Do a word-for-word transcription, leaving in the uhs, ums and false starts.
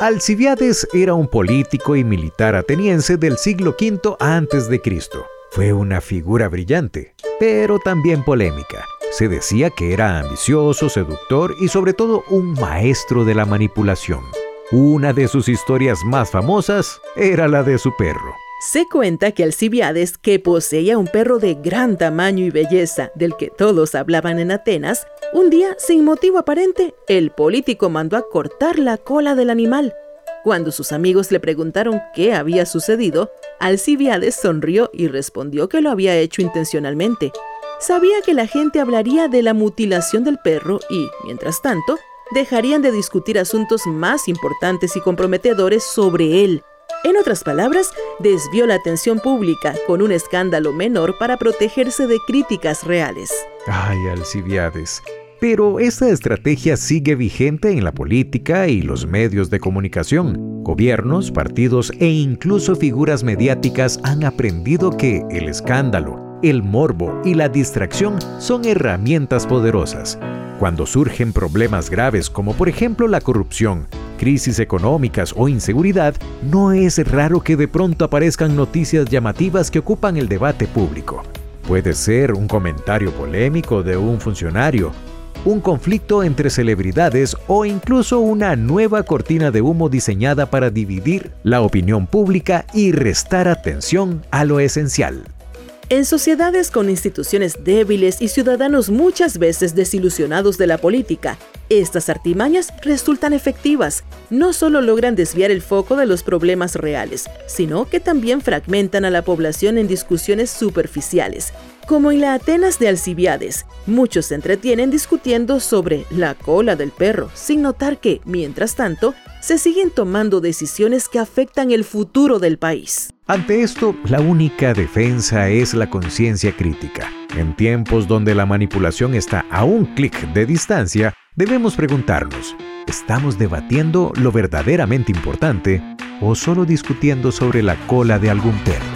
Alcibíades era un político y militar ateniense del siglo quinto antes de Cristo. Fue una figura brillante, pero también polémica. Se decía que era ambicioso, seductor y sobre todo un maestro de la manipulación. Una de sus historias más famosas era la de su perro. Se cuenta que Alcibíades, que poseía un perro de gran tamaño y belleza, del que todos hablaban en Atenas, un día, sin motivo aparente, el político mandó a cortar la cola del animal. Cuando sus amigos le preguntaron qué había sucedido, Alcibíades sonrió y respondió que lo había hecho intencionalmente. Sabía que la gente hablaría de la mutilación del perro y, mientras tanto, dejarían de discutir asuntos más importantes y comprometedores sobre él. En otras palabras, desvió la atención pública con un escándalo menor para protegerse de críticas reales. Ay, Alcibíades. Pero esta estrategia sigue vigente en la política y los medios de comunicación. Gobiernos, partidos e incluso figuras mediáticas han aprendido que el escándalo, el morbo y la distracción son herramientas poderosas. Cuando surgen problemas graves como por ejemplo la corrupción, crisis económicas o inseguridad, no es raro que de pronto aparezcan noticias llamativas que ocupan el debate público. Puede ser un comentario polémico de un funcionario, un conflicto entre celebridades o incluso una nueva cortina de humo diseñada para dividir la opinión pública y restar atención a lo esencial. En sociedades con instituciones débiles y ciudadanos muchas veces desilusionados de la política, estas artimañas resultan efectivas. No solo logran desviar el foco de los problemas reales, sino que también fragmentan a la población en discusiones superficiales. Como en la Atenas de Alcibíades, muchos se entretienen discutiendo sobre la cola del perro, sin notar que, mientras tanto, se siguen tomando decisiones que afectan el futuro del país. Ante esto, la única defensa es la conciencia crítica. En tiempos donde la manipulación está a un clic de distancia, debemos preguntarnos, ¿estamos debatiendo lo verdaderamente importante o solo discutiendo sobre la cola de algún perro?